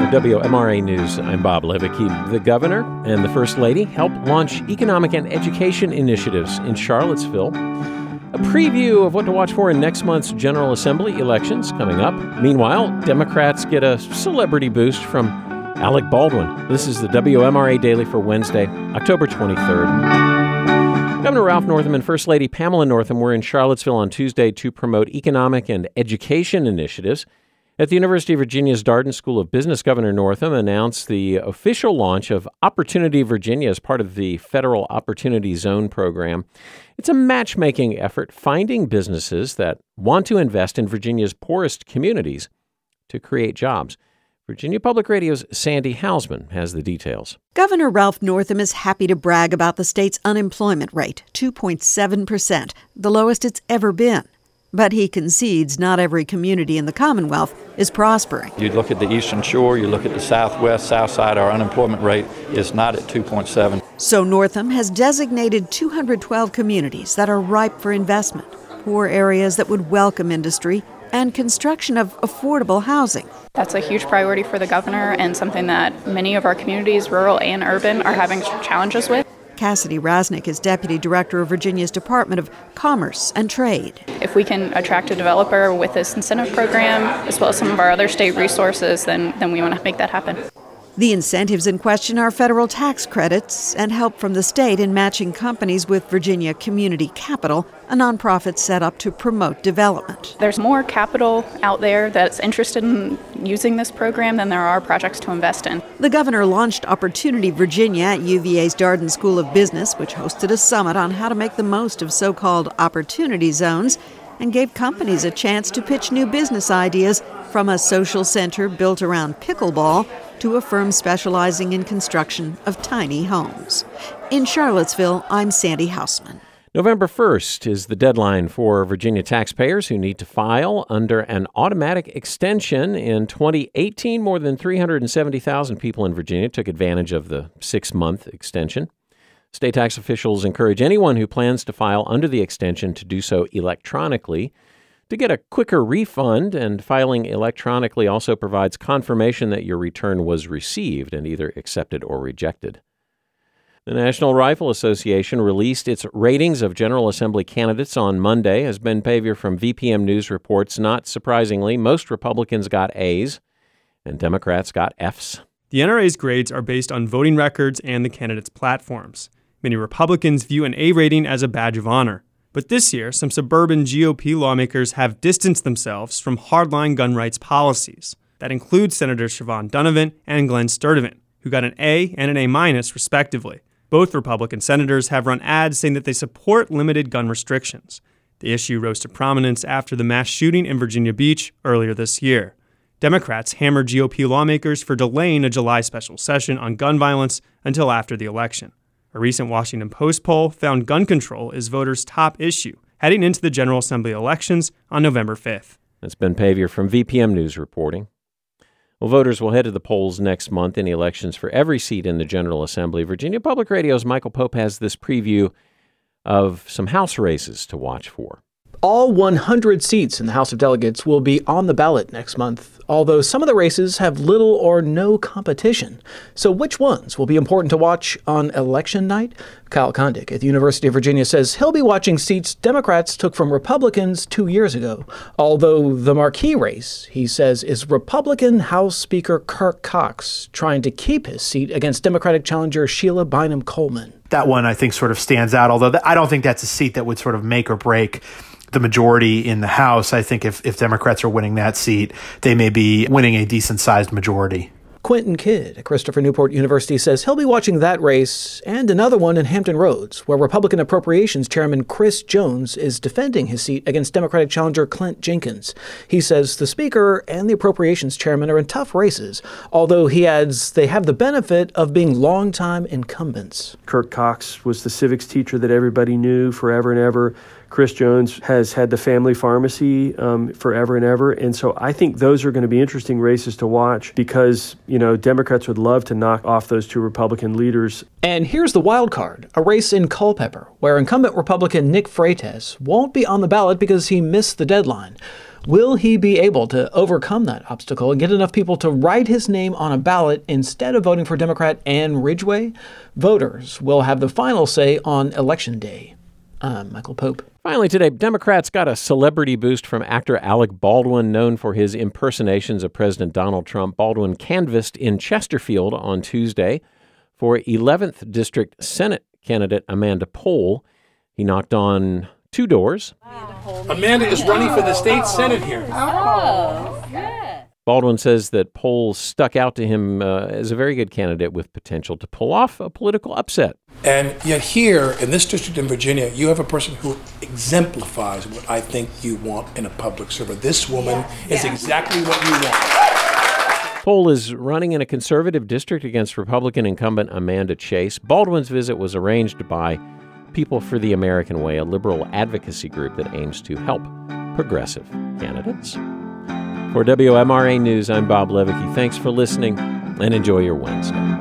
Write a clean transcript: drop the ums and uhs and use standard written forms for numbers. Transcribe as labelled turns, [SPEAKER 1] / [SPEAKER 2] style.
[SPEAKER 1] WMRA News. I'm Bob Levicki. The governor and the first lady helped launch economic and education initiatives in Charlottesville. A preview of what to watch for in next month's General Assembly elections coming up. Meanwhile, Democrats get a celebrity boost from Alec Baldwin. This is the WMRA Daily for Wednesday, October 23rd. Governor Ralph Northam and First Lady Pamela Northam were in Charlottesville on Tuesday to promote economic and education initiatives. At the University of Virginia's Darden School of Business, Governor Northam announced the official launch of Opportunity Virginia as part of the Federal Opportunity Zone program. It's a matchmaking effort finding businesses that want to invest in Virginia's poorest communities to create jobs. Virginia Public Radio's Sandy Hausman has the details.
[SPEAKER 2] Governor Ralph Northam is happy to brag about the state's unemployment rate, 2.7%, the lowest it's ever been. But he concedes not every community in the Commonwealth is prospering.
[SPEAKER 3] You look at the Eastern Shore, you look at the Southwest, South Side, our unemployment rate is not at 2.7.
[SPEAKER 2] So Northam has designated 212 communities that are ripe for investment, poor areas that would welcome industry, and construction of affordable housing.
[SPEAKER 4] That's a huge priority for the governor and something that many of our communities, rural and urban, are having challenges with.
[SPEAKER 2] Cassidy Rasnick is Deputy Director of Virginia's Department of Commerce and Trade.
[SPEAKER 4] If we can attract a developer with this incentive program, as well as some of our other state resources, then we want to make that happen.
[SPEAKER 2] The incentives in question are federal tax credits and help from the state in matching companies with Virginia Community Capital, a nonprofit set up to promote development.
[SPEAKER 4] There's more capital out there that's interested in using this program than there are projects to invest in.
[SPEAKER 2] The governor launched Opportunity Virginia at UVA's Darden School of Business, which hosted a summit on how to make the most of so-called opportunity zones and gave companies a chance to pitch new business ideas, from a social center built around pickleball to a firm specializing in construction of tiny homes. In Charlottesville, I'm Sandy Hausman.
[SPEAKER 1] November 1st is the deadline for Virginia taxpayers who need to file under an automatic extension. In 2018, more than 370,000 people in Virginia took advantage of the 6-month extension. State tax officials encourage anyone who plans to file under the extension to do so electronically. To get a quicker refund, and filing electronically also provides confirmation that your return was received and either accepted or rejected. The National Rifle Association released its ratings of General Assembly candidates on Monday. As Ben Paviour from VPM News reports, not surprisingly, most Republicans got A's and Democrats got F's.
[SPEAKER 5] The NRA's grades are based on voting records and the candidates' platforms. Many Republicans view an A rating as a badge of honor. But this year, some suburban GOP lawmakers have distanced themselves from hardline gun rights policies. That includes Senators Siobhan Dunnavant and Glenn Sturdivant, who got an A and an A-, respectively. Both Republican senators have run ads saying that they support limited gun restrictions. The issue rose to prominence after the mass shooting in Virginia Beach earlier this year. Democrats hammered GOP lawmakers for delaying a July special session on gun violence until after the election. A recent Washington Post poll found gun control is voters' top issue heading into the General Assembly elections on November 5th.
[SPEAKER 1] That's Ben Paviour from VPM News reporting. Well, voters will head to the polls next month in the elections for every seat in the General Assembly. Virginia Public Radio's Michael Pope has this preview of some House races to watch for.
[SPEAKER 6] All 100 seats in the House of Delegates will be on the ballot next month, although some of the races have little or no competition. So which ones will be important to watch on election night? Kyle Kondik at the University of Virginia says he'll be watching seats Democrats took from Republicans 2 years ago. Although the marquee race, he says, is Republican House Speaker Kirk Cox trying to keep his seat against Democratic challenger Sheila Bynum Coleman.
[SPEAKER 7] That one, I think, sort of stands out, although I don't think that's a seat that would sort of make or break the majority in the House. I think if Democrats are winning that seat, they may be winning a decent-sized majority.
[SPEAKER 6] Quentin Kidd at Christopher Newport University says he'll be watching that race and another one in Hampton Roads, where Republican Appropriations Chairman Chris Jones is defending his seat against Democratic challenger Clint Jenkins. He says the Speaker and the Appropriations Chairman are in tough races, although he adds they have the benefit of being longtime incumbents.
[SPEAKER 8] Kirk Cox was the civics teacher that everybody knew forever and ever. Chris Jones has had the family pharmacy forever and ever. And so I think those are going to be interesting races to watch because, Democrats would love to knock off those two Republican leaders.
[SPEAKER 6] And here's the wild card, a race in Culpeper, where incumbent Republican Nick Freitas won't be on the ballot because he missed the deadline. Will he be able to overcome that obstacle and get enough people to write his name on a ballot instead of voting for Democrat Ann Ridgway? Voters will have the final say on Election Day. I'm Michael Pope.
[SPEAKER 1] Finally today, Democrats got a celebrity boost from actor Alec Baldwin, known for his impersonations of President Donald Trump. Baldwin canvassed in Chesterfield on Tuesday for 11th District Senate candidate Amanda Pohl. He knocked on 2 doors.
[SPEAKER 9] Amanda is running for the state Senate here.
[SPEAKER 10] Oh, good.
[SPEAKER 1] Baldwin says that Pohl stuck out to him as a very good candidate with potential to pull off a political upset.
[SPEAKER 9] And yet here, in this district in Virginia, you have a person who exemplifies what I think you want in a public servant. This woman is exactly what you want.
[SPEAKER 1] Pohl is running in a conservative district against Republican incumbent Amanda Chase. Baldwin's visit was arranged by People for the American Way, a liberal advocacy group that aims to help progressive candidates. For WMRA News, I'm Bob Levicki. Thanks for listening and enjoy your Wednesday.